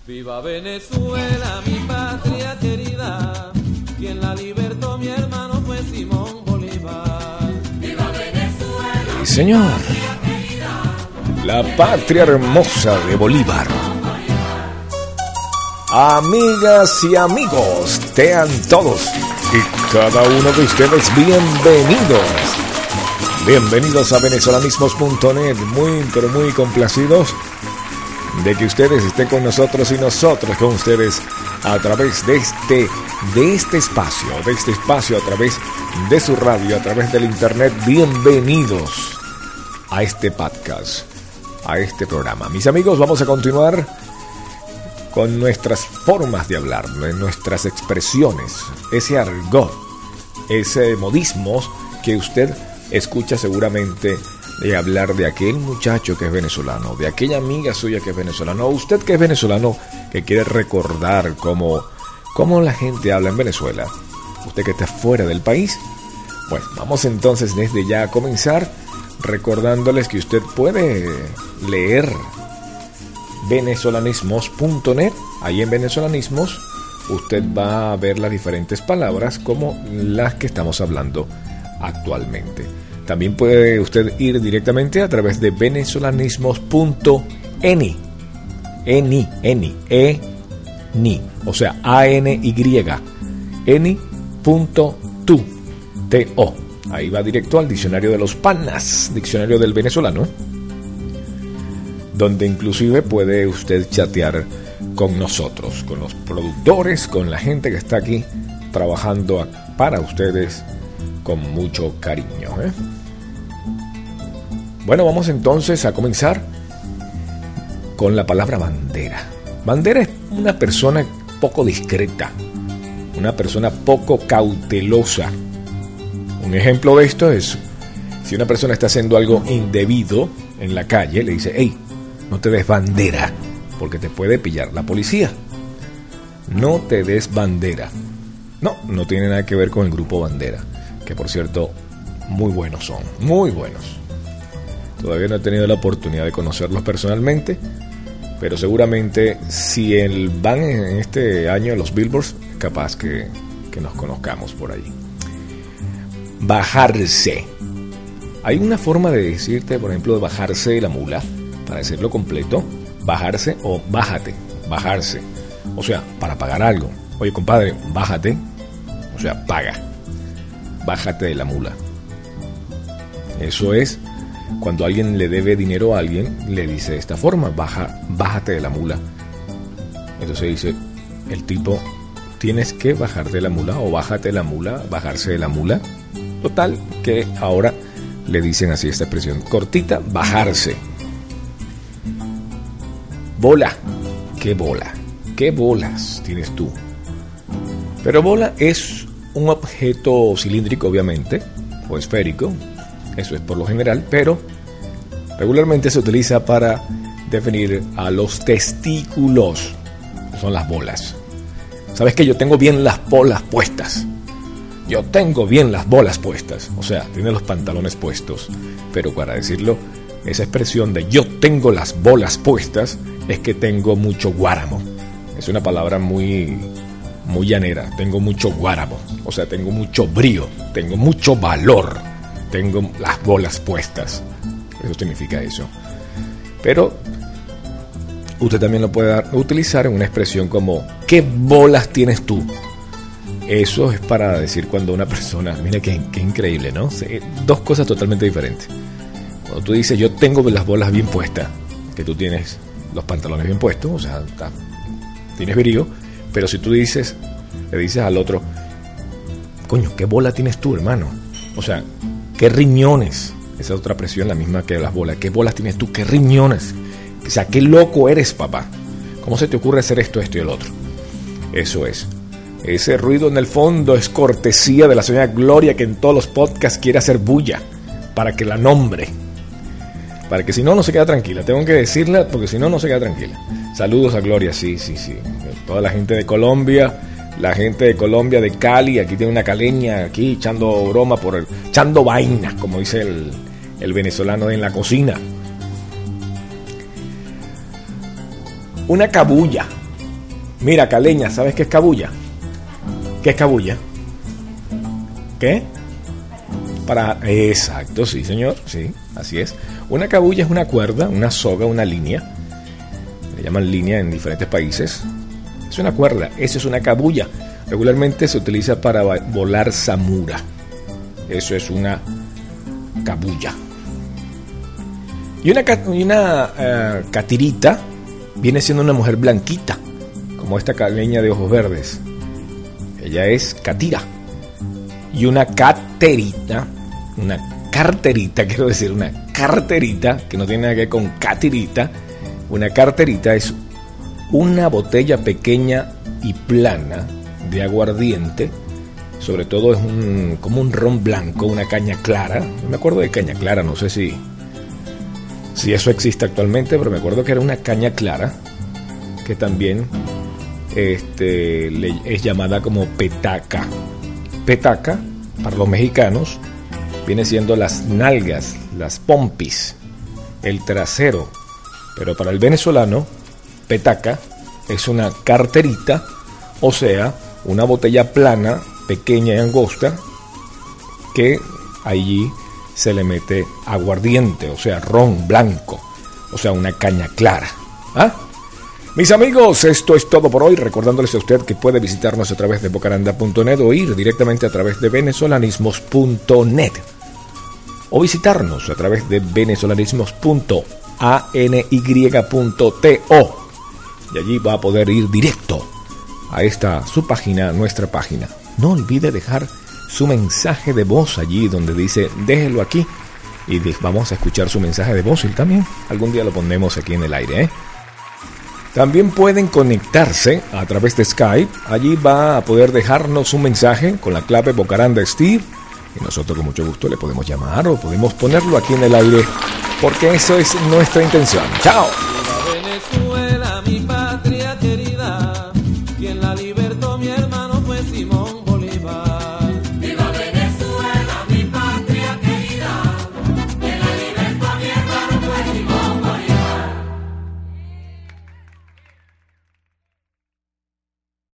Viva Venezuela, mi patria querida, quien la libertó mi hermano fue Simón Bolívar. Viva Venezuela, sí, señor, la patria hermosa de Bolívar. Amigas y amigos, sean todos y cada uno de ustedes bienvenidos. Bienvenidos a venezolanismos.net, muy pero muy complacidos de que ustedes estén con nosotros y nosotros con ustedes a través de este espacio, a través de su radio, a través del internet. Bienvenidos a este podcast, a este programa. Mis amigos, vamos a continuar con nuestras formas de hablar, nuestras expresiones, ese argot, ese modismos que usted escucha seguramente de hablar de aquel muchacho que es venezolano, de aquella amiga suya que es venezolana, o usted que es venezolano que quiere recordar cómo la gente habla en Venezuela, usted que está fuera del país. Pues vamos entonces desde ya a comenzar recordándoles que usted puede leer venezolanismos.net. Ahí en venezolanismos usted va a ver las diferentes palabras como las que estamos hablando actualmente. También puede usted ir directamente a través de venezolanismos.eni, o sea, ANY, eni.tu, TO. Ahí va directo al diccionario de los panas, diccionario del venezolano, donde inclusive puede usted chatear con nosotros, con los productores, con la gente que está aquí trabajando para ustedes con mucho cariño, ¿eh? Bueno, vamos entonces a comenzar con la palabra bandera. Bandera es una persona poco discreta, una persona poco cautelosa. Un ejemplo de esto es si una persona está haciendo algo indebido en la calle, le dice: hey, no te des bandera, porque te puede pillar la policía. No te des bandera. No tiene nada que ver con el grupo Bandera, que por cierto, muy buenos son, muy buenos. Todavía no he tenido la oportunidad de conocerlos personalmente, pero seguramente si van en este año los Billboards, capaz que nos conozcamos por ahí. Bajarse. Hay una forma de decirte, por ejemplo, de bajarse de la mula, para decirlo completo, bajarse o bájate, bajarse. O sea, para pagar algo. Oye, compadre, bájate, o sea, paga. Bájate de la mula. Eso es cuando alguien le debe dinero a alguien, le dice de esta forma: bájate de la mula. Entonces dice el tipo: tienes que bajarte de la mula, o bájate de la mula, bajarse de la mula. Total, que ahora le dicen así esta expresión cortita: bajarse. Bola. ¿Qué bola? ¿Qué bolas tienes tú? Pero bola es un objeto cilíndrico, obviamente, o esférico. Eso es por lo general, pero regularmente se utiliza para definir a los testículos. Son las bolas. ¿Sabes qué? Yo tengo bien las bolas puestas. Yo tengo bien las bolas puestas. O sea, tiene los pantalones puestos. Pero para decirlo, esa expresión de yo tengo las bolas puestas es que tengo mucho guáramo. Es una palabra muy llanera. Tengo mucho guáramo. O sea, tengo mucho brío. Tengo mucho valor. Tengo las bolas puestas. Eso significa eso. Pero usted también lo puede utilizar en una expresión como: ¿qué bolas tienes tú? Eso es para decir cuando una persona... Mira qué increíble, ¿no? Dos cosas totalmente diferentes. Cuando tú dices yo tengo las bolas bien puestas, que tú tienes los pantalones bien puestos, o sea, tienes brío. Pero si tú le dices al otro: coño, ¿qué bola tienes tú, hermano? O sea, ¿qué riñones? Esa es otra presión, la misma que las bolas. ¿Qué bolas tienes tú? ¿Qué riñones? O sea, ¿qué loco eres, papá? ¿Cómo se te ocurre hacer esto y el otro? Eso es. Ese ruido en el fondo es cortesía de la señora Gloria, que en todos los podcasts quiere hacer bulla para que la nombre. Para que si no se queda tranquila. Tengo que decirla porque si no se queda tranquila. Saludos a Gloria, sí. Toda la gente de Colombia. La gente de Colombia, de Cali, aquí tiene una caleña, aquí echando broma echando vainas, como dice el venezolano en la cocina. Una cabulla. Mira, caleña, ¿sabes qué es cabulla? ¿Qué es cabulla? ¿Qué? Exacto, sí, señor, sí, así es. Una cabulla es una cuerda, una soga, una línea. Le llaman línea en diferentes países. Es una cuerda, eso es una cabulla. Regularmente se utiliza para volar zamura. Eso es una cabulla. Y una catirita viene siendo una mujer blanquita, como esta caleña de ojos verdes. Ella es catira. Y una carterita, que no tiene nada que ver con catirita. Una carterita es una botella pequeña y plana de aguardiente. Sobre todo es como un ron blanco, una caña clara. Me acuerdo de caña clara, no sé si eso existe actualmente, pero me acuerdo que era una caña clara que también es llamada como petaca. Petaca, para los mexicanos, viene siendo las nalgas, las pompis, el trasero. Pero para el venezolano, petaca es una carterita, o sea, una botella plana, pequeña y angosta, que allí se le mete aguardiente, o sea, ron blanco, o sea, una caña clara. ¿Ah? Mis amigos, esto es todo por hoy, recordándoles a usted que puede visitarnos a través de bocaranda.net o ir directamente a través de venezolanismos.net o visitarnos a través de venezolanismos.any.to y allí va a poder ir directo a su página, nuestra página. No olvide dejar su mensaje de voz allí donde dice déjelo aquí y vamos a escuchar su mensaje de voz y también algún día lo pondremos aquí en el aire, ¿eh? También pueden conectarse a través de Skype. Allí va a poder dejarnos un mensaje con la clave Bocaranda Steve y nosotros con mucho gusto le podemos llamar o podemos ponerlo aquí en el aire porque eso es nuestra intención. ¡Chao! Venezuela, mi patria querida.